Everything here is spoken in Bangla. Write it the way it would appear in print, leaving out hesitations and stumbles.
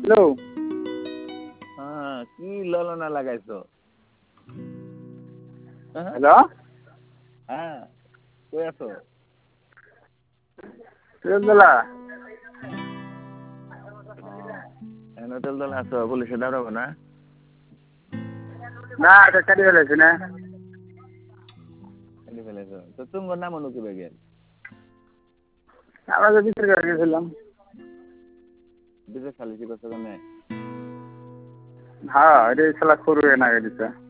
হ্যালো। হ্যাঁ, কি ললনা লাগাইছো? হ্যালো। হ্যাঁ, কই আছো? তেলতলা। এনে তেলতলা আছো, পুলিশে দাঁড়াবো না? না, এটা কাটি ফেলেছি না। কেটে ফেলেছো। তো তোমার নাম অনু কি বেগের? আমরা তো বিচার করে গেছিলাম। বিজয় খালি কি করছো কেন? হ্যাঁ, এটা শালা করবে না দিছে।